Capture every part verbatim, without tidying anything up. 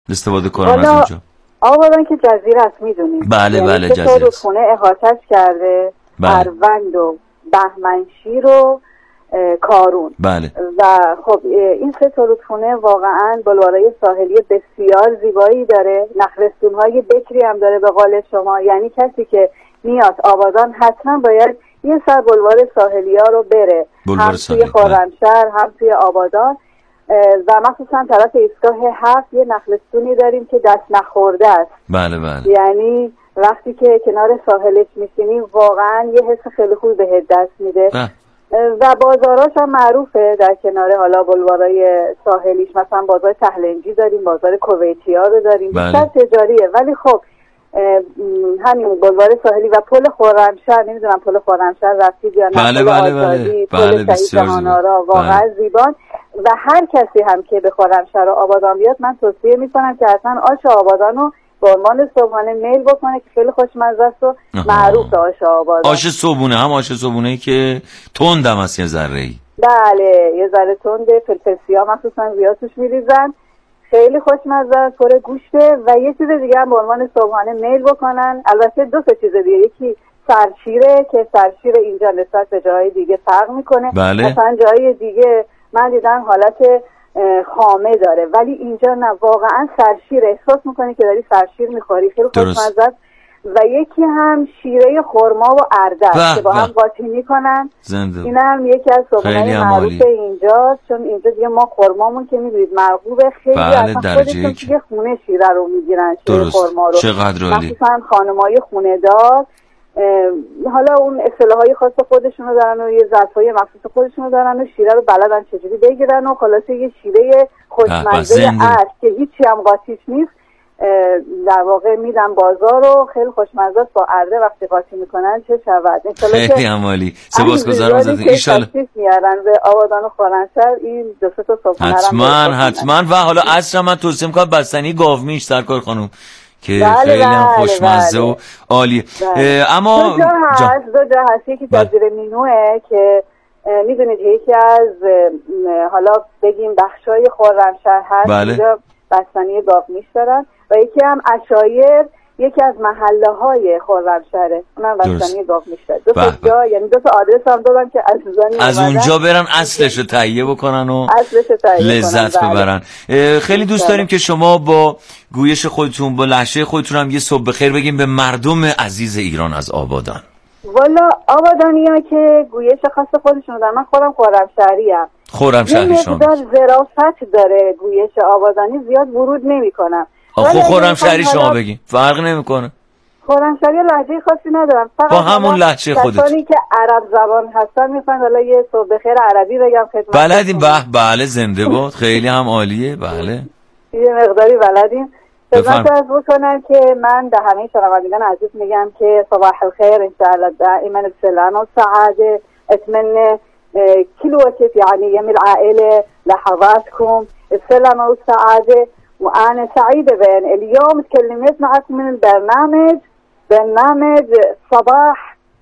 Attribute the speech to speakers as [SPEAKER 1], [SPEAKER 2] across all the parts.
[SPEAKER 1] استفاده کنم از اونجا؟
[SPEAKER 2] آبادان که جزیره است میدونید.
[SPEAKER 1] بله یعنی بله جزیره است.
[SPEAKER 2] خونه احاطه‌اش کرده. اروند و بهمنشیر و کارون.
[SPEAKER 1] بله.
[SPEAKER 2] و خب این سه تا رودخونه واقعا بلوارای ساحلی بسیار زیبایی داره، نخلستون‌های بکری هم داره به قول شما. یعنی کسی که میاد آبادان حتما باید یه سر بلوار ساحلی ها رو بره، هم توی خرمشهر هم توی آبادان و مخصوصا طرف ایستگاه هفت یه نخلستونی داریم که دست نخورده است.
[SPEAKER 1] بله بله.
[SPEAKER 2] یعنی وقتی که کنار ساحلش میشینی واقعا یه حس خیلی خوب بهت دست میده. بله. و بازاراش هم معروفه در کنار حالا بلوارای ساحلیش، مثلا بازار تهلنجی داریم، بازار کویتیا رو داریم. بیشتر تجاریه ولی خب همین بلوار ساحلی و پل خرمشهر، نمیدونم پل خرمشهر رفتید یا نه؟
[SPEAKER 1] بله بله بله.
[SPEAKER 2] پل شهید جهان‌آرا واقعا زیبان و هر کسی هم که به خرمشهر و آبادان بیاد من توصیه میکنم که حتما آش آبادان رو به عنوان صبحانه میل بکنه که خیلی خوشمزه است و معروف آش آبادان.
[SPEAKER 1] آش صبحونه هم آش صبحونه‌ای که تندم است یه ذره‌ای.
[SPEAKER 2] بله یه ذره تنده، فلفل سیاه مخصوصا زیاد توش میریزن، خیلی خوشمزه است، پر گوشته و یه چیز دیگه هم به عنوان صبحانه میل بکنن. البته دو تا چیز دیگه، یکی سرشیره که سرشیر اینجا نسبت به جای دیگه فرق میکنه.
[SPEAKER 1] بله.
[SPEAKER 2] مثلا جای دیگه من دیدم حالت خامه داره ولی اینجا نه، واقعا سرشیر احساس میکنی که داری سرشیر میخوری، خیلی خوشمزه است. و یکی هم شیره خرما و ارده که با هم قاطی میکنن. این هم یکی از صبحانه معروف اینجاست، چون اینجا دیگه ما خرمامون که میدونید مرغوبه، خیلی
[SPEAKER 1] بله
[SPEAKER 2] اصلا خودشون توی خونه شیره رو میگیرن، شیره خرما رو.
[SPEAKER 1] چقدر عالی.
[SPEAKER 2] مثلا خانمای خونه دار حالا اون اصطلاحای خاص خودشون رو دارن و یه ظرفای مخصوص خودشون رو دارن و شیره رو بلدن چجوری بگیرن و خلاصه یه شیره خوشمزه است که هیچی هم قاطیش نیست. در واقع میدن بازار رو خیلی خوشمزه است با ارده وقتی قاطی میکنن چه شود.
[SPEAKER 1] خیلی عمالی. سپاسگزارم ازت. ان شاء الله
[SPEAKER 2] میارن به آبادان و خرمشهر این دو سه تا صبحانه
[SPEAKER 1] حتما حتما. و حالا عصر من توصیه میکنم بستنی گاومیش سرکار خانم که
[SPEAKER 2] بله
[SPEAKER 1] خیلی هم
[SPEAKER 2] بله
[SPEAKER 1] خوشمزه
[SPEAKER 2] بله.
[SPEAKER 1] و عالیه.
[SPEAKER 2] بله.
[SPEAKER 1] اما
[SPEAKER 2] دو جا هست دو جا هست یکی جزیره مینوه که میدونید یکی از حالا بگیم بخشای خرمشهر هست.
[SPEAKER 1] بله.
[SPEAKER 2] اینجا بستنی گاومیش دارن و یکی هم عشایر، یکی از محله های خرمشهره، اونم بستنی گاومیش داره. دو تا جا یعنی دو تا آدرس هم دادم که عزیزانی
[SPEAKER 1] از اونجا برن اصلش رو تهیه بکنن و لذت
[SPEAKER 2] بکنن.
[SPEAKER 1] ببرن. خیلی دوست داریم که شما با گویش خودتون با لهجه خودتون هم یه صبح بخیر بگیم به مردم عزیز ایران از آبادان.
[SPEAKER 2] والا آبادانی‌ها که گویش خاص خودشون دارن، من خودم خرمشهری ام.
[SPEAKER 1] خرمشهری شما
[SPEAKER 2] یه مقدار ظرافت داره گویش آبادانی، زیاد ورود نمی‌کنم.
[SPEAKER 1] خب خرمشهری شما بگین فرق نمی‌کنه.
[SPEAKER 2] خرمشهری لهجه خاصی ندارم، فقط
[SPEAKER 1] با همون لهجه خودت.
[SPEAKER 2] کسانی که عرب زبان هستن میخوان حالا یه صبح بخیر عربی بگم خدمت.
[SPEAKER 1] بلدیم به بله زنده باد، خیلی هم عالیه. بله
[SPEAKER 2] یه مقداری بلدیم. خدمت عرض بکنم که من به همه شنوندگان عزیز میگم که صباح الخير ان شاء الله دائما بسلامه وسعاده. اتمنى كل وقت يعني يوم العائله لحظاتكم السلامه والسعاده. وانا سعيده بان اليوم تكلمت معكم من البرنامج برنامج صباح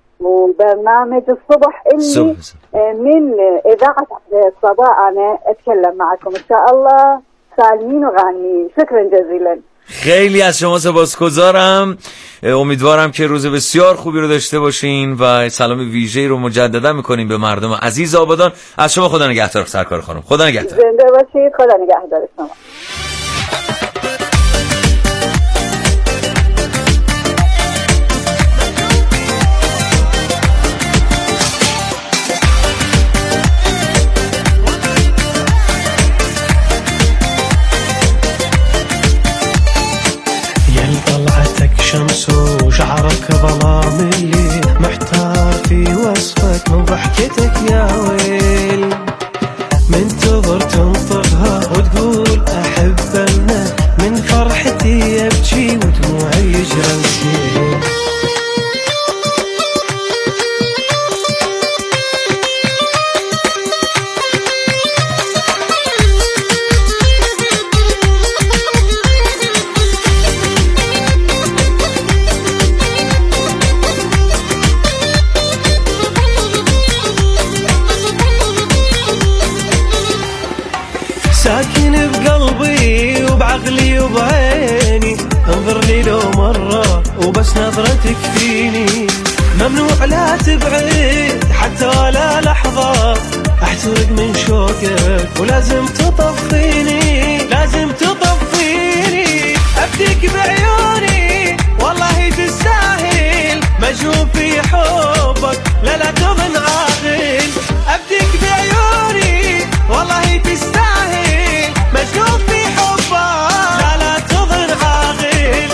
[SPEAKER 2] وبرنامج الصبح اللي من اذاعه صباح انا اتكلم معكم ان شاء الله سالمين وغانمين. شكرا جزيلا.
[SPEAKER 1] خیلی از شما سپاسگزارم. امیدوارم که روز بسیار خوبی رو داشته باشین و سلام ویژه‌ای رو مجددا می‌کنیم به مردم عزیز آبادان. از شما خدا نگهدار سرکار خانم. خدا نگهدار.
[SPEAKER 2] زنده باشید. خدا نگهدار شما.
[SPEAKER 3] شمس وشعرك ظلام الليل محتار في وصفك من ضحكتك يا ويل منتظر تنطقها وتقول أحبنا من فرحتي يبكي ودموعي يجرى السيل بس نظرتك فيني ممنوع لا تبعد حتى ولا لحظة احترق من شوقك ولازم تطفيني لازم تطفيني ابديك بعيوني والله تستاهل مجنون في حبك لا لا تظن عاقل ابديك بعيوني والله تستاهل مجنون في حبك لا لا تظن عاقل.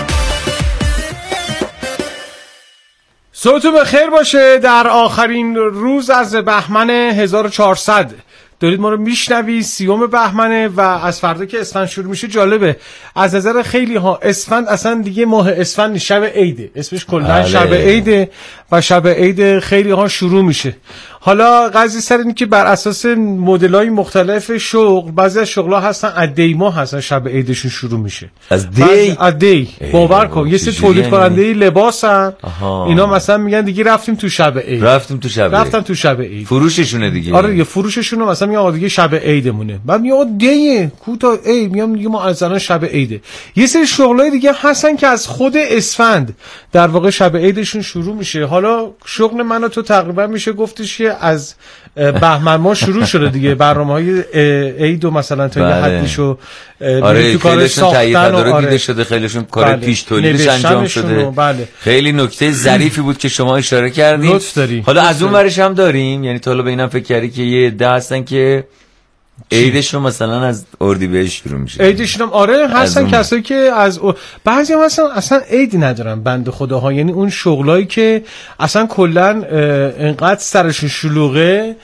[SPEAKER 4] صوتو بخیر باشه. در آخرین روز از بهمن هزار و چهارصد دارید ما رو میشنوید. سیوم بهمنه و از فردا که اسفند شروع میشه. جالبه از نظر خیلی ها اسفند اصلا دیگه ماه اسفند شب عیده، اسمش کلا شب عیده و شب عید خیلی ها شروع میشه. حالا قضیه سر اینه که بر اساس مدل‌های مختلف شغل بعضی از شغل‌ها هستن از دی ماه هستن شب عیدشون شروع میشه.
[SPEAKER 1] از دی
[SPEAKER 4] از دی باور کن یه سری تولید کننده لباسن اینا مثلا میگن دیگه رفتیم تو شب عید
[SPEAKER 1] رفتیم تو شب
[SPEAKER 4] رفتن تو شب عید
[SPEAKER 1] فروششونه دیگه.
[SPEAKER 4] آره یه فروششون مثلا میگن دیگه شب عیدمونه بعد میگن دی کوتا عید میگم دیگه ما از الان شب عیده. یه سری شغلای دیگه هستن که از خود اسفند در واقع شب عیدشون شروع میشه. حالا شغل من و تو تقریبا میشه گفتش که از بهمن ماه شروع شده دیگه برنامه‌های عید و مثلا تا یه حدیشو
[SPEAKER 1] آره تو کار ساختن و آره دیده شده خیلیشون کار بله. پیش تولیدش انجام شده.
[SPEAKER 4] بله.
[SPEAKER 1] خیلی نکته ظریفی بود که شما اشاره کردین. حالا از اون ورش هم داریم یعنی تا حالا به اینم فکر کردی که یه عده هستن که عیدشون مثلا از اردیبهشت شروع میشه.
[SPEAKER 4] عیدشون هم آره هستن اون... کسایی که از او... بعضی هم هستن اصلا عید ندارن بنده خداها، یعنی اون شغلایی که اصلا کلا انقدر سرشون شلوغه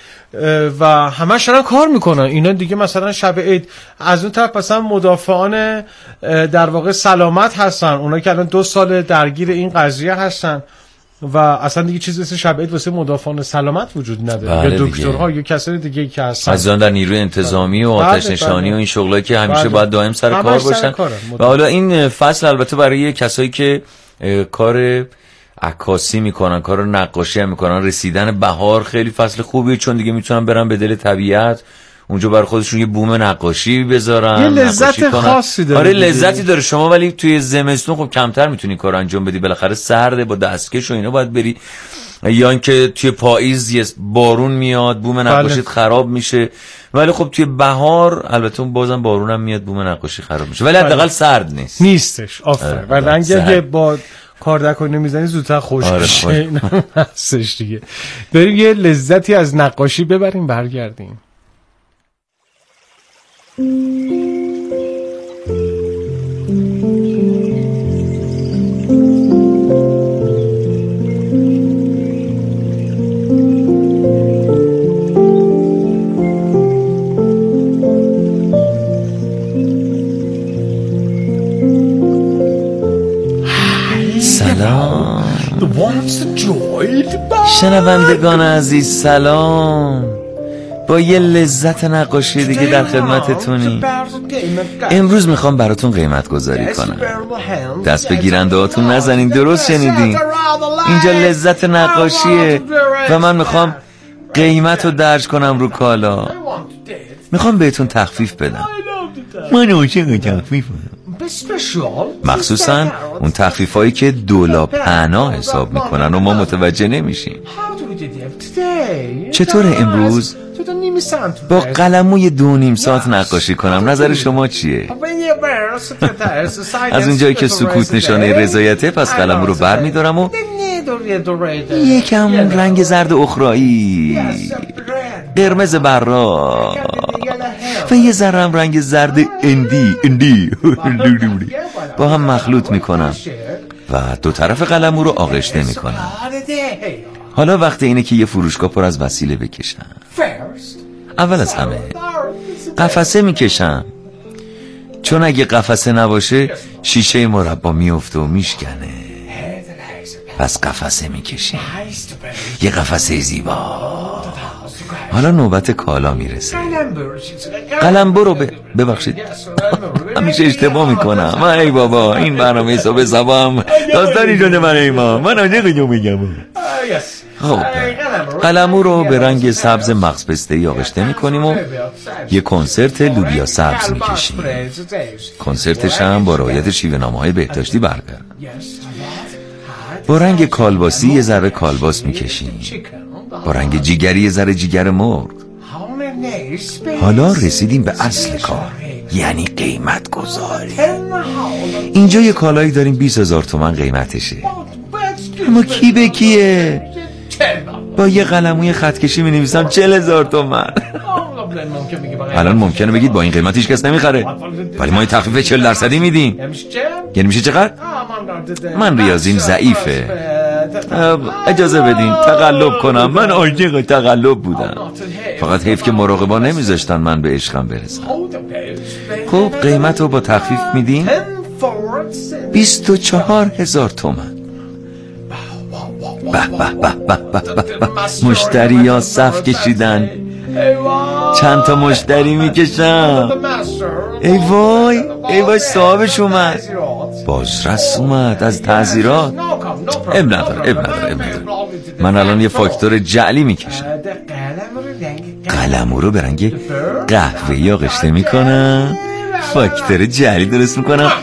[SPEAKER 4] و همش دارن کار میکنن اینا دیگه مثلا شب عید. از اون طرف مثلا مدافعان در واقع سلامت هستن، اونا که الان دو سال درگیر این قضیه هستن و اصلا دیگه چیزی مثل شب عید واسه مدافعان سلامت وجود نداره یا دکترها یا کسایی دیگه که هستن
[SPEAKER 1] از در نیروی انتظامی و آتش نشانی و این شغلایی که همیشه باید دائم سر کار باشن. و حالا این فصل البته برای کسایی که کار عکاسی میکنن کار نقاشی هم میکنن رسیدن بهار خیلی فصل خوبیه چون دیگه میتونن برن به دل طبیعت اونجا برای خودشون یه بوم نقاشی بذارن.
[SPEAKER 4] یه لذت خاصی داره.
[SPEAKER 1] آره لذتی داره. شما ولی توی زمستون خب کمتر میتونی کار انجام بدی بالاخره سرده با دستکش و اینا باید بری یا اینکه توی پاییز یه بارون میاد بوم نقاشیت بله. خراب میشه. ولی خب توی بهار البته اون بازم بارون هم میاد بوم نقاشی خراب میشه ولی حداقل سرد نیست
[SPEAKER 4] نیستش. آفرین. و رنگی که با کاردک نمیزنی زودتر خوش
[SPEAKER 1] آره
[SPEAKER 4] میشه. هستش دیگه. بریم یه لذتی از نقاشی ببریم برگردیم.
[SPEAKER 1] سلام شنوندگان عزیز، سلام. با یه لذت نقاشی دیگه در خدمتتونی. امروز میخوام براتون قیمت گذاری کنم. دست به گیرنده هاتون نزنین، درست شنیدین؟ اینجا لذت نقاشیه و من میخوام قیمت رو درج کنم رو کالا. میخوام بهتون تخفیف بدم. من عاشق تخفیفم، مخصوصا اون تخفیف هایی که دولا پهنا حساب میکنن و ما متوجه نمیشیم. چطور امروز با قلموی دو نیم ساعت نقاشی کنم؟ نظر شما چیه؟ از اونجایی که سکوت نشانه رضایته، پس قلمو رو بر میدارم و یکم رنگ زرد اخرایی، قرمز براق و یه ذرم رنگ زرد اندی اندی با هم مخلوط میکنم و دو طرف قلمو رو آغشته میکنم. حالا وقت اینه که یه فروشگاه پر از وسیله بکشم. اول از همه قفسه میکشم، چون اگه قفسه نباشه شیشه مربا میفته و میشکنه. پس قفسه میکشیم، یه قفسه زیبا. حالا نوبت کالا میرسه. قلمبر رو ب... ببخشید همیشه اشتباه میکنم. ای بابا این برنامه حساب حسابم داستانی شده برای ما. من عاشق جو میگم. خب قلمو رو به رنگ سبز مغز پسته‌ای آغشته میکنیم و یه کنسرت لوبیا سبز میکشیم. کنسرتش هم با رعایت شیوه‌نامه‌های بهداشتی برقرار. با رنگ کالباسی یه ذره کالباس میکشیم، با رنگ جیگری یه ذره جیگر مرغ. حالا رسیدیم به اصل کار، یعنی قیمت گذاری. اینجا یه کالایی داریم بیست هزار تومن قیمتشه، اما کی به کیه؟ با یه قلموی خطکشی می نویسم چهل هزار تومن. الان ممکنه بگید با این قیمت هیچ کس نمیخره، ولی ما این تخفیف چهل درصدی میدیم. یعنی میشه چقدر؟ من ریاضیم ضعیفه، اجازه بدین تقلب کنم، من عاشق تقلب بودم، فقط حیف که مراقبا نمیذاشتن من به عشقم برسم. خب قیمت رو با تخفیف میدیم بیست و چهار هزار تومن. به به به به به به، مشتری ها صف کشیدن، چند تا مشتری میکشم. ای وای ای وای صاحبش اومد، بازرس اومد از تعزیرات. اب نداره اب نداره اب نداره، من الان یه فاکتور جعلی میکشم، قلمو رو به رنگ قهوه‌ای آغشته میکنم، فاکتور جعلی درست میکنم،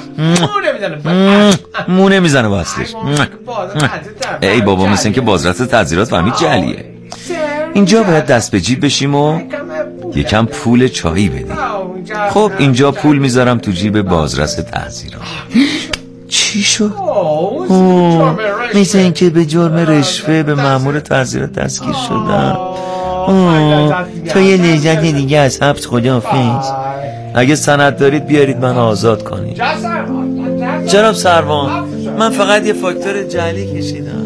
[SPEAKER 1] مو نمیزنه با اصلش. ای بابا مثل این که بازرس تعزیرات فهمید جعلیه. اینجا باید دست به جیب بشیم و یکم پول چایی بدیم. خب اینجا پول میذارم تو جیب بازرس تعزیرات. چی شد؟ اوه مثل این که به جرم رشوه به مأمور تعزیرات دستگیر شدم. اوه تا یه لذت دیگه از حبس خداحافظ. اگه سند دارید بیارید من آزاد کنید. جناب سروان من فقط یه فاکتور جعلی کشیدم.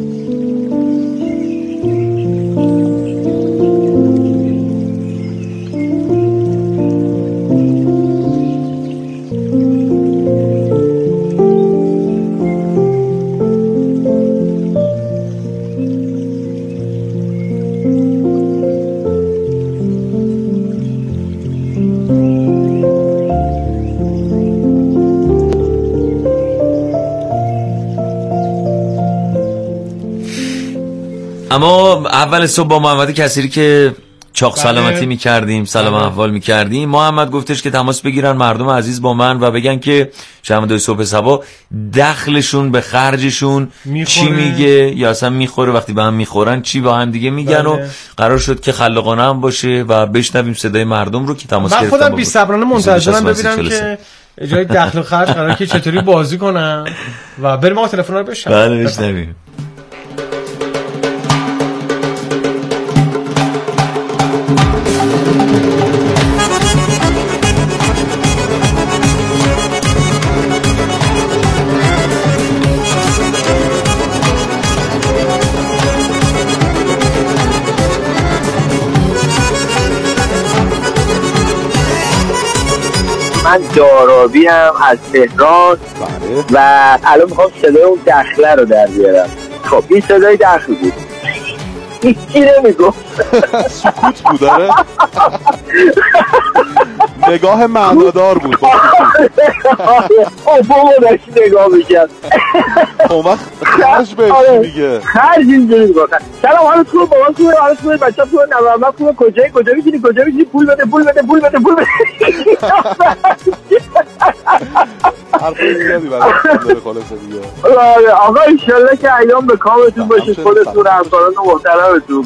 [SPEAKER 1] اما اول صبح با محمد کثیری که چاق سلامتی میکردیم، سلام احوال میکردیم، محمد گفتش که تماس بگیرن مردم عزیز با من و بگن که شنونده صبح صبا دخلشون به خرجشون میخوره. چی میگه یا اصلا میخوره، وقتی به هم میخورن چی با هم دیگه میگن. بله. و قرار شد که خلاقانه هم باشه و بشنویم صدای مردم رو که تماس گرفتن. من
[SPEAKER 4] خودم بی صبرانه منتظرم ببینم که جای دخل و خرج قراره که چطوری بازی کنن و بریم آقا تلفن رو بشنویم.
[SPEAKER 1] بله بشنویم.
[SPEAKER 5] من دارابی هم از تهران و الان میخوام صدای اون دخله رو در بیارم. خب این صدای دخل بود، هیچی نمیگفت،
[SPEAKER 6] سکوت بود. داره نگاه معنادار بود.
[SPEAKER 5] او بابا داشتی نگاه میکرد.
[SPEAKER 6] اون وقت خرج بهش میگه،
[SPEAKER 5] خرج اینجوری میگه سلام حالت خوبه بابا خوبه حالت خوبه بچه خوبه نوامه خوبه کجایی کجا میشینی کجا میشینی پول بده پول بده پول بده پول بده.
[SPEAKER 6] حرفای زیادی برای داره خلاصه دیگه.
[SPEAKER 5] آقا انشالله که ایام به کامتون باشید، خودتون همکاران و محترمتون.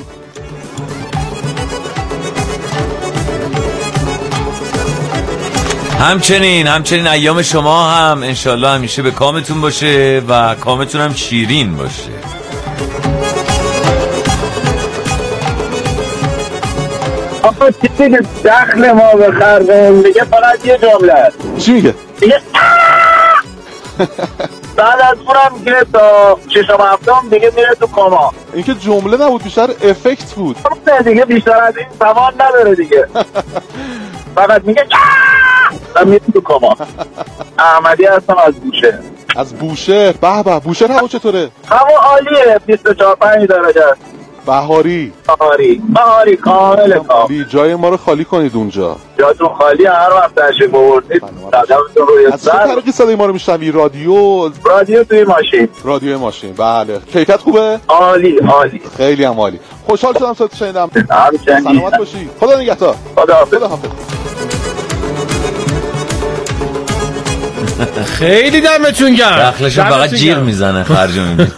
[SPEAKER 1] همچنین همچنین ایام شما هم انشالله همیشه به کامتون باشه و کامتون هم شیرین باشه.
[SPEAKER 5] آقا چیزی دخل ما به خرجمون میگه فقط یه جمله.
[SPEAKER 6] چی میگه؟
[SPEAKER 5] میگه بعد از اونم میگه تا ششم هفتم دیگه میره تو کاما.
[SPEAKER 6] این که جمله نبود، بیشتر افکت بود.
[SPEAKER 5] دیگه بیشتر از این زمان نداره دیگه. فقط میگه من میرم تو کاما. احمدی هستم از بوشهر.
[SPEAKER 6] از بوشهر؟ به به. بوشهر هوا چطوره؟
[SPEAKER 5] هوا عالیه، بیست و چهار پنج درجه است.
[SPEAKER 6] بهاری
[SPEAKER 5] بهاری بهاری کامل کامل.
[SPEAKER 6] جای ما رو خالی کنید اونجا.
[SPEAKER 5] جاتون خالی، هر وقت تشریف آوردید قدمتون روی
[SPEAKER 6] از چه طریقی صدای ما رو میشنوی؟ رادیو؟
[SPEAKER 5] رادیو توی ماشین.
[SPEAKER 6] رادیو ماشین. بله. کیفیت خوبه؟
[SPEAKER 5] عالی عالی.
[SPEAKER 6] خیلی هم عالی. خوشحال شدم صوت شنیدم.
[SPEAKER 5] همچنین.
[SPEAKER 6] سلامت باشی. خدا نگهدار.
[SPEAKER 5] خدا حافظ.
[SPEAKER 6] خدا حافظ.
[SPEAKER 4] خیلی دمتون گرم.
[SPEAKER 1] دخلشو فقط جیغ میزنه خرجو میبینه.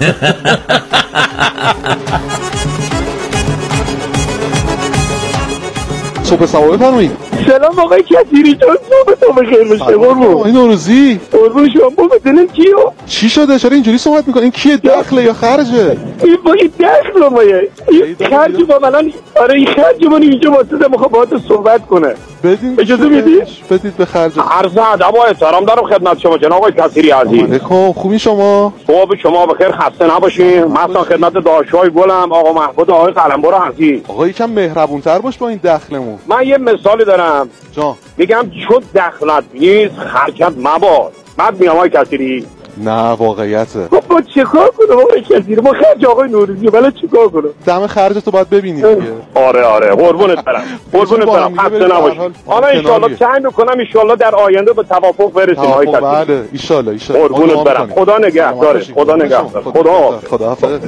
[SPEAKER 6] صبح سواره فرمایید.
[SPEAKER 5] سلام آقای کثیری جان، صبحتون بخیر باشه. قربون
[SPEAKER 6] آقای نوروزی.
[SPEAKER 5] قربون شما. بابا دلم کیو؟
[SPEAKER 6] چی شده؟ چرا اینجوری صحبت میکنی؟ این کیه؟ دخله یا خرجه؟
[SPEAKER 5] این با این دخل مایه. این خرج با من. آره این خرج من اینجا واسه میخوام باهات صحبت کنه.
[SPEAKER 6] بدین
[SPEAKER 5] اجازه میدی؟
[SPEAKER 6] بدید به خرج.
[SPEAKER 5] عرض ادب و احترام دارم خدمت شما جناب آقای کثیری عزیز.
[SPEAKER 6] علیکم. خوبی شما؟
[SPEAKER 5] صبح شما بخیر، خسته نباشین. مثلا خدمت داشتای گلم آقا محمود آقای قلمبر عزیز.
[SPEAKER 6] آقا یکم مهربون‌تر باش با این دخلمون.
[SPEAKER 5] من یه مثالی دارم
[SPEAKER 6] جان
[SPEAKER 5] میگم چون دخلت نیست خرجت مباد. بعد میام آقای کثیری.
[SPEAKER 6] نه واقعیته.
[SPEAKER 5] خب با چیکار کنم آقای کثیری؟ ما خرج آقای نوروزی ولی چیکار کنم؟
[SPEAKER 6] دم خرجتو باید ببینید دیگه.
[SPEAKER 5] آره آره قربونت برم. قربونت برم. خسته نباشید. حالا ان شاءالله سعی میکنم ان شاءالله در آینده به توافق برسیم آقای کثیری.
[SPEAKER 6] بله ان شاءالله ان شاءالله.
[SPEAKER 5] قربونت برم. خدا نگهدار. خدا نگهدار. خدا
[SPEAKER 6] خدا حافظ.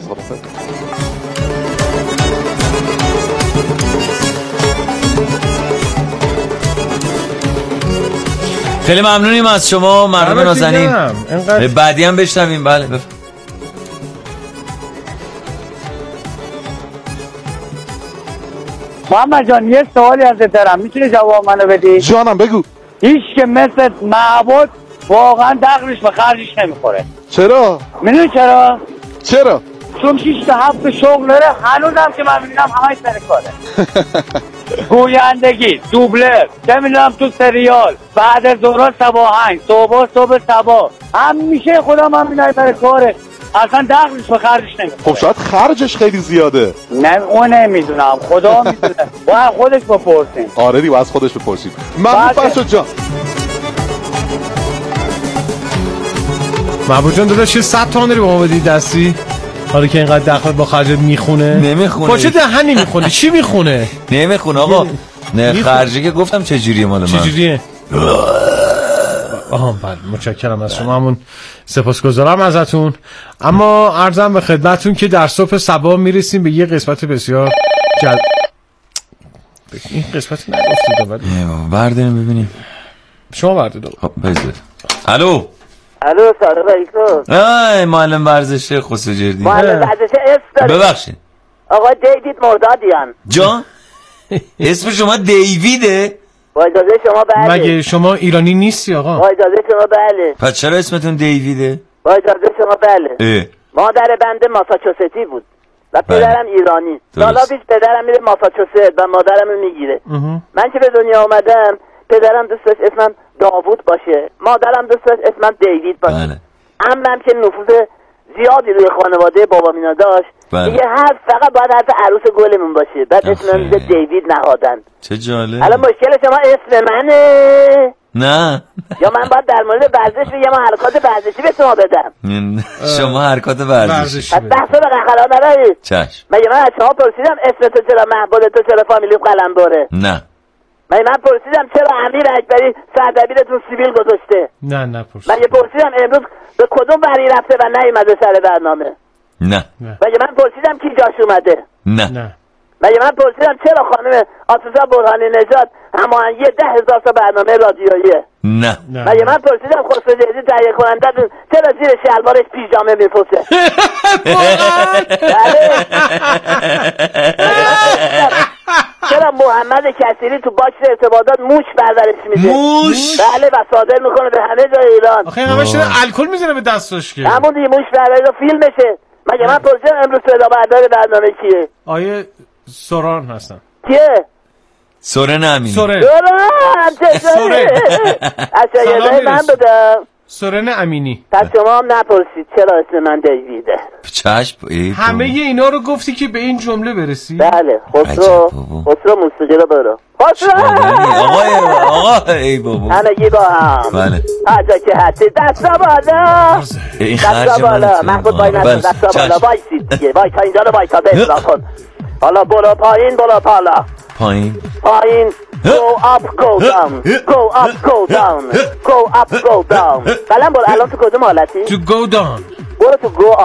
[SPEAKER 1] خیلی ممنونیم از شما مردم نازنین. بعدی هم بشنویم. بله بف...
[SPEAKER 7] محمد جان یه سوالی ازت دارم، میتونی جواب منو بدی؟
[SPEAKER 6] جانم بگو.
[SPEAKER 7] هیچ که مثل معبود واقعا دقلش به خرجش نمیخوره.
[SPEAKER 6] چرا؟
[SPEAKER 7] میدونی چرا؟
[SPEAKER 6] چرا؟
[SPEAKER 7] چون شیش تا هفت شغل داره، هنوزم که من میبینم همه سر کاره. گویندگی، دوبلر، چه میدونم تو سریال، بعد ظهر سباهنگ، صبح صبح سبا، همیشه خودم هم میبینم سر کاره. اصلا دخلش به خرجش نمیخوره.
[SPEAKER 6] خب شاید خرجش خیلی زیاده.
[SPEAKER 7] نه اون نمیدونم، خدا میدونه. باید خودش بپرسیم.
[SPEAKER 6] آره دیگه از خودش بپرسیم. ممنون فرشاد جان.
[SPEAKER 4] محبوب جان داداش چه صد تومن داری با ما بدی دستی؟ حالا که اینقدر دخل با خرجت میخونه.
[SPEAKER 1] نمیخونه.
[SPEAKER 4] با چه دهنی میخونه؟ چی میخونه؟
[SPEAKER 1] نمیخونه آقا. نه خرجی که گفتم چه جوریه مال من.
[SPEAKER 4] چه جوریه؟ آها بله متشکرم از شما، همون سپاسگزارم ازتون. اما عرضم به خدمتتون که در صبح صبا میرسیم به یه قسمت بسیار جل... این قسمت نگفتید ولی
[SPEAKER 1] برداریم ببینیم.
[SPEAKER 4] شما بردارید.
[SPEAKER 1] خب بذار. الو
[SPEAKER 7] الو سلام علیکم.
[SPEAKER 1] آی معلم ورزش خسروجردی.
[SPEAKER 7] معلم ورزش اسم داره.
[SPEAKER 1] ببخشید
[SPEAKER 7] آقا دیوید مردادیان.
[SPEAKER 1] جان اسم شما دیویده؟
[SPEAKER 7] با اجازه شما بله.
[SPEAKER 4] مگه شما ایرانی نیستی آقا؟
[SPEAKER 7] با اجازه شما بله.
[SPEAKER 1] پس چرا اسمتون دیویده؟
[SPEAKER 7] با اجازه شما بله.
[SPEAKER 1] اه.
[SPEAKER 7] مادر بنده ماساچوستی بود و پدرم ایرانی. سالا پیش پدرم میره ماساچوست و مادرم رو میگیره. من که به دنیا آمدم پدرم دوست داشت اسمم داوود باشه، مادرم دوست داشت اسمم دیوید باشه.
[SPEAKER 1] بله.
[SPEAKER 7] عمم که نفوذ زیادی روی خانواده بابا مینا داشت.
[SPEAKER 1] بله.
[SPEAKER 7] دیگه حرف فقط باید حرف عروس گلمون باشه. بعد اسمم میشه دیوید نهادن.
[SPEAKER 1] چه جالب.
[SPEAKER 7] الان مشکل شما اسم منه؟
[SPEAKER 1] نه
[SPEAKER 7] یا من باید در مورد ورزش بگم و حرکات ورزشی به شما بدم؟
[SPEAKER 1] شما حرکات ورزشی
[SPEAKER 7] پس بحث به قهقرا نبرید.
[SPEAKER 1] چشم.
[SPEAKER 7] مگه من از شما پرسیدم اسم تو چرا محبوب تو چرا فامیلی قلمبره؟
[SPEAKER 1] نه.
[SPEAKER 7] مگه من پرسیدم چرا امیر اکبری سردبیرتون سیبیل گذاشته؟
[SPEAKER 4] نه نه پرسیدم.
[SPEAKER 7] مگه پرسیدم امروز به کدوم وری رفته و نیومده سر برنامه؟
[SPEAKER 1] نه.
[SPEAKER 7] مگه من پرسیدم کی جاش اومده؟
[SPEAKER 1] نه.
[SPEAKER 4] نه.
[SPEAKER 7] مگه من پرسیدم چرا خانم آفیسا برهانی نژاد هماهنگی ده هزار تا برنامه رادیوییه؟
[SPEAKER 1] نه.
[SPEAKER 7] مگه من پرسیدم خسروجردی تهیه کنندتون چرا زیر شلوارش پیژامه میپوشه؟ چرا محمد کثیری تو باکس ارتباطات موش پرورش میده؟
[SPEAKER 1] موش؟
[SPEAKER 7] بله و صادر میکنه به همه جای ایران.
[SPEAKER 4] آخه همش الکل میزنه به دستش که.
[SPEAKER 7] همون دیگه موش پروری رو فیلمشه. مگه من پرسیدم امروز صدا بردار برنامه کیه؟
[SPEAKER 4] آیه سوران هستن.
[SPEAKER 7] کیه؟
[SPEAKER 1] سورن امینی.
[SPEAKER 4] سورن.
[SPEAKER 7] سورن چطوری؟ از شاگردای من بدم.
[SPEAKER 4] سورن امینی.
[SPEAKER 7] پس شما هم نپرسید چرا اسم من دیویده.
[SPEAKER 1] چشم.
[SPEAKER 4] همه اینا رو گفتی که به این جمله برسی؟
[SPEAKER 7] بله. خسرو خسرو موسیقی رو برو. خسرو
[SPEAKER 1] آقای آقا ای بابا
[SPEAKER 7] همگی با هم.
[SPEAKER 1] بله.
[SPEAKER 7] هر جا که هستی دستا بالا.
[SPEAKER 1] این
[SPEAKER 7] دستا بالا. محمود بای نسون دستا بالا. وایسید دیگه. وایسا اینجا رو وایسا به اصلاح کن. حالا برو پایین برو پالا.
[SPEAKER 1] پایین
[SPEAKER 7] پایین. Go up, go down. Go up, go down. Go up, go down. قلم برو الان تو کدوم حالتی؟
[SPEAKER 4] To go down.
[SPEAKER 7] برو تو go up.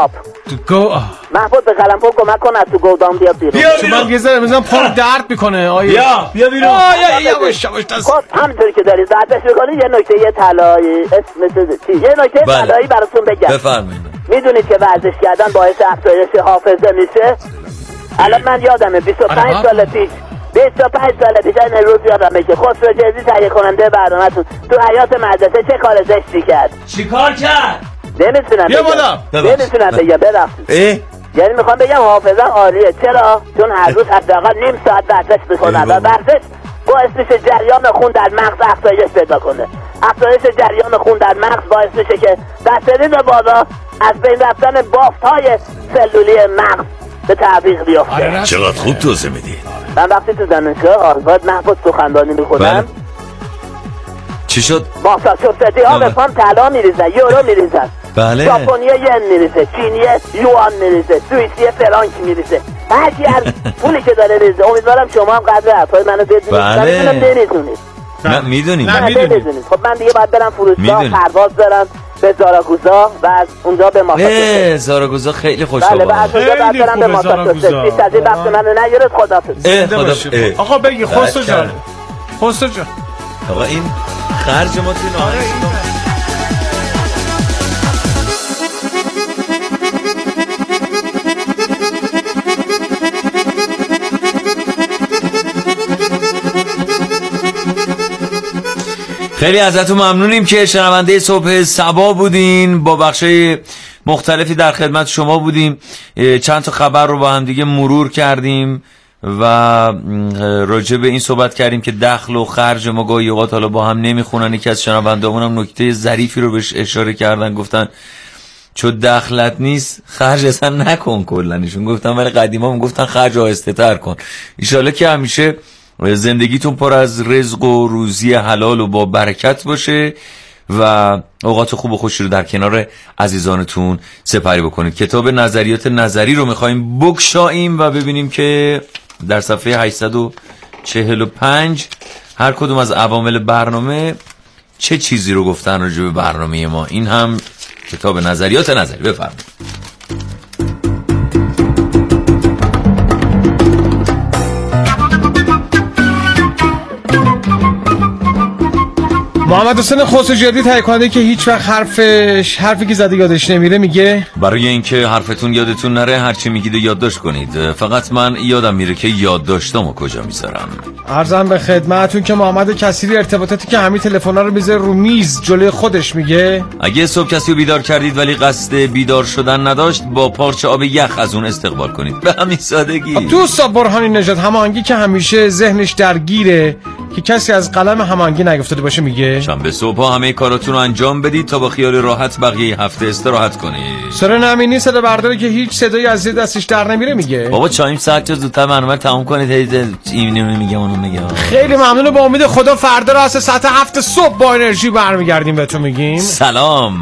[SPEAKER 4] گو
[SPEAKER 7] محمود به قلمپور کمک کن از تو گودام بیاد بیرون.
[SPEAKER 1] بیا
[SPEAKER 4] بیرون. من یه ذره مثلا پام درد میکنه. آیه
[SPEAKER 1] بیا بیا بیرون.
[SPEAKER 4] آیه یواش یواش دست.
[SPEAKER 7] خب همینطوری که داری زدش میکنی یه نکته یه طلایی اسم چی؟ یه نکته طلایی براتون بگم.
[SPEAKER 1] بفرمایید.
[SPEAKER 7] میدونید که ورزش کردن باعث افزایش حافظه میشه؟ الان من یادمه بیست و پنج سال پیش بیست و پنج سال پیش این روز یادمه که خسرو جزی تهیه کننده برنامه‌تون تو حیات مدرسه چه کار زشتی کرد.
[SPEAKER 1] چیکار کرد؟
[SPEAKER 7] نمیتونم بگم. نمیتونم بگم ببخشید. یعنی میخوام بگم حافظه عالیه. چرا؟ چون هر روز حداقل نیم ساعت ورزش میکنن و ورزش باعث میشه جریان خون در مغز افزایش پیدا کنه. افزایش جریان خون در مغز باعث میشه که در سنین بالا از بین رفتن بافت‌های سلولی مغز به تعویق بیفته.
[SPEAKER 1] چقدر خوب توضیح میدی.
[SPEAKER 7] من وقتی تو دانشگاه آزاد محفوظ سخنرانی میکنم
[SPEAKER 1] چی شد؟
[SPEAKER 7] ماساچوستی ها به پام طلا میریزن، یورو میریزن،
[SPEAKER 1] بله.
[SPEAKER 7] ژاپنی ین میریزه، چینی یوان میریزه، سوئیسی فرانک میریزه، هر کی هر پولی که داره میریزه. امیدوارم شما هم قدر حرفای منو بدونید.
[SPEAKER 1] بله.
[SPEAKER 7] من نمیدونید.
[SPEAKER 1] نه میدونیم.
[SPEAKER 4] نه میدونید.
[SPEAKER 7] خب من دیگه باید برم فروشگاه پرواز دارم به زاراگوزا و از اونجا به ماساچوست.
[SPEAKER 1] زاراگوزا خیلی خوشا.
[SPEAKER 7] بله بعد اونجا بعد برم به ماساچوست. پیش از این وقت منو نگیرید. خداحافظ.
[SPEAKER 4] آقا بگی خسرو جان. خسرو جان.
[SPEAKER 1] آقا این خرج ما تو نهار. خیلی ازتون ممنونیم که شنونده صبح صبا بودین. با بخشای مختلفی در خدمت شما بودیم. چند تا خبر رو با هم دیگه مرور کردیم و راجع به این صحبت کردیم که دخل و خرج ما گاهی اوقات حالا با هم نمیخونن. یکی از شنوندهامون هم نکته ظریفی رو بهش اشاره کردن، گفتن چون دخلت نیست خرج اصلا نکن. کلنشون گفتن ولی قدیما هم گفتن خرج آهسته تر کن. ان شاءالله که همیشه زندگیتون پر از رزق و روزی حلال و با برکت باشه و اوقات خوب و خوشی رو در کنار عزیزانتون سپری بکنید. کتاب نظریات نظری رو میخوایم بگشاییم و ببینیم که در صفحه هشتصد و چهل و پنج هر کدوم از عوامل برنامه چه چیزی رو گفتن راجع به برنامه ما. این هم کتاب نظریات نظری. بفرمایید.
[SPEAKER 4] محمد حسین خسرو جدی تهیه کننده که هیچ وقت حرفش حرفی که زده یادش نمیره میگه
[SPEAKER 1] برای اینکه حرفتون یادتون نره هرچی میگید یادداشت کنید. فقط من یادم میره که یادداشتامو کجا میذارم.
[SPEAKER 4] عرضم به خدمتتون که محمد کثیری ارتباطاتی که همین تلفن‌ها رو میذاره رو میز جلوی خودش میگه
[SPEAKER 1] اگه صبح کسی رو بیدار کردید ولی قصد بیدار شدن نداشت با پارچه آب یخ از اون استقبال کنید. به همین سادگی.
[SPEAKER 4] دوستا برهانی نژاد هماهنگی که همیشه ذهنش درگیره که کسی از قلم هماهنگی نیفتاده باشه میگه
[SPEAKER 1] شنبه صبح همه کاراتون رو انجام بدید تا با خیال راحت بقیه هفته استراحت کنید.
[SPEAKER 4] سر نمینی صدا برداری که هیچ صدایی از دستش در نمیره میگه
[SPEAKER 1] بابا چایم ساعت زودتر برنامه تموم کنید. اینو میگم اونو میگم.
[SPEAKER 4] خیلی ممنون. با امید خدا فردا را از ساعت هفت صبح با انرژی برمیگردیم بهتون میگیم
[SPEAKER 1] سلام.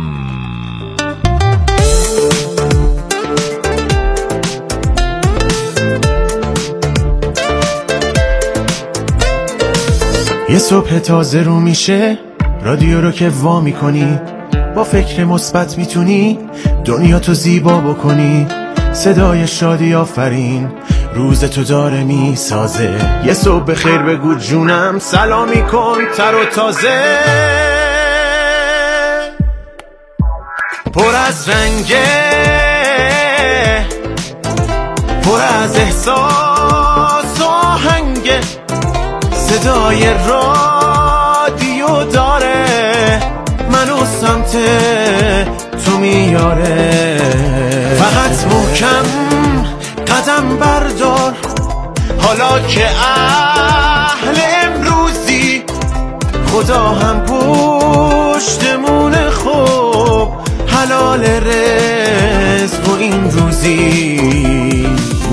[SPEAKER 8] یه صبح تازه رو میشه رادیو رو که وا میکنی با فکر مثبت میتونی دنیا تو زیبا بکنی صدای شادی آفرین روز تو داره میسازه یه صبح بخیر بگو جونم سلامی کن تر و تازه پر از رنگه پر از احساس و آهنگه صدای رادیو داره منو سمت تو میاره فقط محکم قدم بردار حالا که اهل امروزی خدا هم پشتمون خوب حلال رزق و این روزی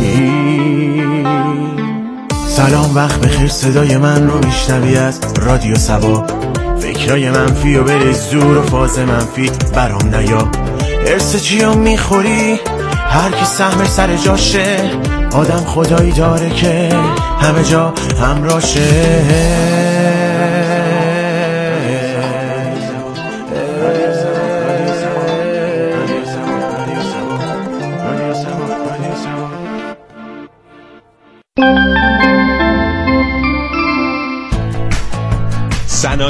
[SPEAKER 8] سلام وقت بخیر صدای من رو میشنوی از رادیو صبا فکرای منفی و بریز دور و فاز منفی برام نیا ارس چیو میخوری هر کی سهم سر جاشه آدم خدایی داره که همه جا همراشه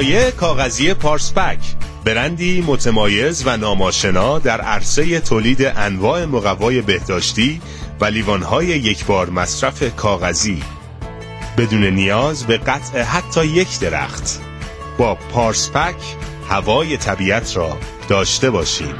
[SPEAKER 9] صنایع کاغذی پارسپک، برندی متمایز و ناماشنا در عرصه تولید انواع مقوای بهداشتی و لیوان‌های یکبار مصرف کاغذی بدون نیاز به قطع حتی یک درخت. با پارسپک هوای طبیعت را داشته باشیم.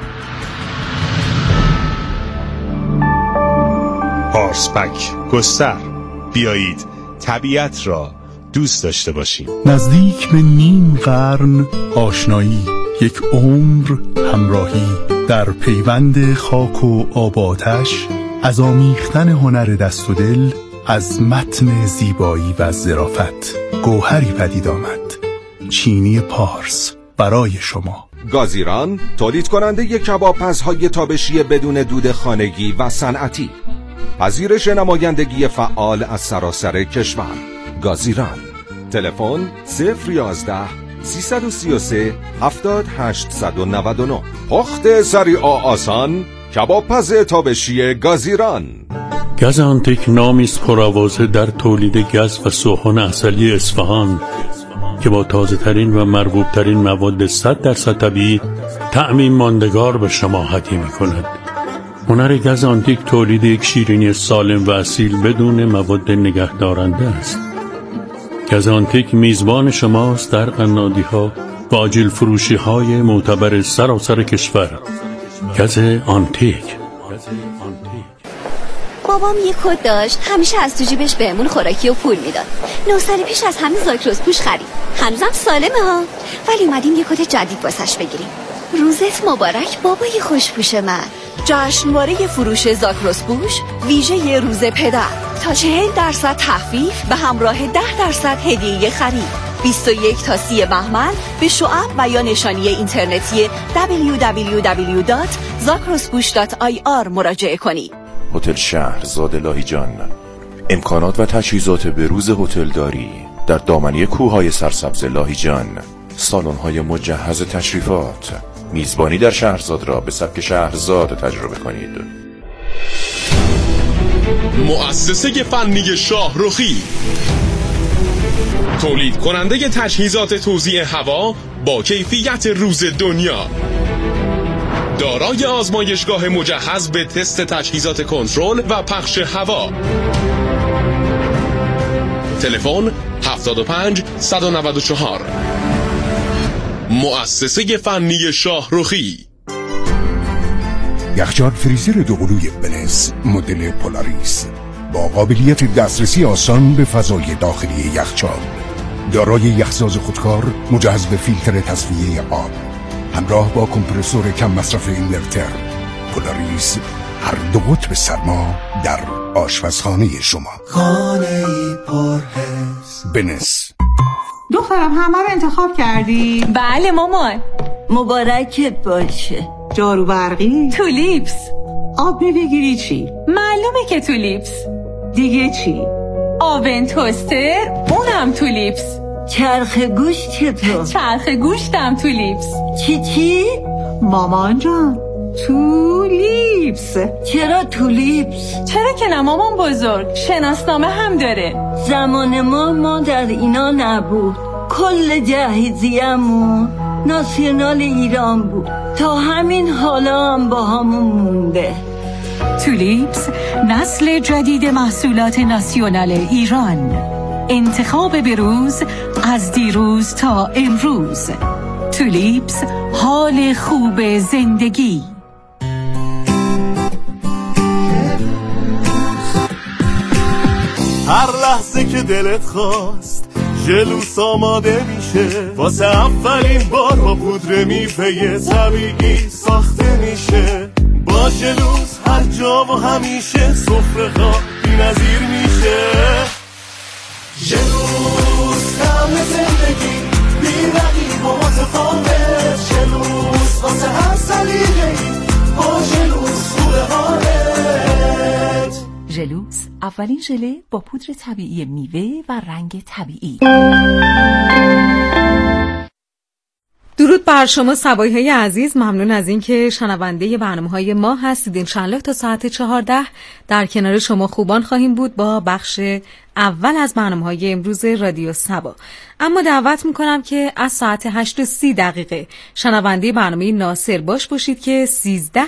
[SPEAKER 9] پارسپک گستر، بیایید طبیعت را دوست داشته باشیم.
[SPEAKER 10] نزدیک به نیم قرن آشنایی، یک عمر همراهی، در پیوند خاک و آب و آتش، از آمیختن هنر دست و دل، از متن زیبایی و ظرافت گوهری پدید آمد. چینی پارس برای شما.
[SPEAKER 11] گازیران تولید کننده کبابپزهای تابشی بدون دود خانگی و صنعتی، پذیرش نمایندگی فعال از سراسر کشور. گازیران. تلفن صفر یازده سیصد و سی و سه هفتاد هشتصد و نود و نه. پخت سریع و آسان، کبابپز تابشی گازیران.
[SPEAKER 12] گز آنتیک نامی است پرآوازه در تولید گز و سوهان عسلی اصفهان که با تازه ترین و مرغوب ترین مواد صد درصد طبیعی طعمی ماندگار به شما هدیه می کند. هنر گز آنتیک تولید یک شیرینی سالم و اصیل بدون مواد نگهدارنده است. گز آنتیک میزبان شماست در قنادی ها و آجیل فروشی های معتبر سراسر کشور. گز آنتیک.
[SPEAKER 13] بابام یه کد داشت، همیشه از تو جیبش بهمون خوراکی و پول میداد. نه سال پیش از همین زاکروز پوش خرید. هنوزم سالمه ها، ولی اومدیم یه کد جدید واسش بگیریم. روزت مبارک بابای خوشپوش من.
[SPEAKER 14] جشنواره فروش زاکروز پوش ویژه روز پدر، تا چهل درصد تخفیف به همراه ده درصد هدیه خرید. بیست و یک تا سی بهمن به شعب و یا نشانی اینترنتی دبلیو دبلیو دبلیو دات زاکروزپوش دات آی آر مراجعه کنید.
[SPEAKER 15] هتل شهرزاد لاهیجان، امکانات و تجهیزات بروز هتلداری در دامنه کوههای سرسبز لاهیجان، سالن‌های مجهز تشریفات، میزبانی در شهرزاد را به سبک شهرزاد تجربه کنید.
[SPEAKER 16] مؤسسه فنی شاهرخی، تولید کننده تجهیزات توزیع هوا با کیفیت روز دنیا، دارای آزمایشگاه مجهز به تست تجهیزات کنترل و پخش هوا. تلفن هفتاد و پنج صد و نود و چهار. مؤسسه فنی شاهرخی.
[SPEAKER 17] یخچال فریزر دوقلوی بنز مدل پولاریس با قابلیت دسترسی آسان به فضای داخلی یخچال، دارای یخزاز خودکار مجهز به فیلتر تصفیه آب، همراه با کمپرسور کم مصرف اینورتر. پولاریس، هر دو قطب سرما در آشپزخانه شما.
[SPEAKER 18] خانه پرحس
[SPEAKER 17] بنز.
[SPEAKER 19] دخترم همه رو انتخاب کردی؟
[SPEAKER 14] بله مامان.
[SPEAKER 19] مبارکت باشه. جارو برقی؟
[SPEAKER 14] تولیپس.
[SPEAKER 19] آب می‌بگیری چی؟
[SPEAKER 14] معلومه که تولیپس.
[SPEAKER 19] دیگه چی؟
[SPEAKER 14] آون توستر، اونم تولیپس.
[SPEAKER 19] چرخ گوشت چطور؟
[SPEAKER 14] چرخ گوشتم تولیپس.
[SPEAKER 19] چی چی؟ مامان جان، تولیپس. چرا تولیپس؟
[SPEAKER 14] چرا که نه مامان بزرگ، شناسنامه هم داره.
[SPEAKER 19] زمان ما ما در اینا نبود. کل جهیزیه‌مون ناسیونال ایران بود، تا همین حالا هم با همون مونده.
[SPEAKER 20] تولیپس، نسل جدید محصولات ناسیونال ایران. انتخاب بروز از دیروز تا امروز. تولیپس، حال خوب زندگی.
[SPEAKER 8] هر لحظه که دلت خواست ژلوس آماده میشه، واسه اولین بار با پودر میوه طبیعی ساخته میشه. با ژلوس هر جا و همیشه سفره ها بی‌نظیر میشه. ژلوس طعم زندگی بی رقیب و متفاوت. ژلوس واسه هر سلیقه‌ای، با ژلوس خوبه حالت.
[SPEAKER 20] ژلوس، اولین ژله با پودر طبیعی میوه و رنگ طبیعی.
[SPEAKER 2] درود بر شما صبایی های عزیز، ممنون از اینکه شنونده برنامه های ما هستید. انشالله تا ساعت چهارده در کنار شما خوبان خواهیم بود با بخش اول از برنامه های امروز رادیو سبا. اما دعوت میکنم که از ساعت هشت و سی دقیقه شنونده برنامه ناصر باش باشید که سیزده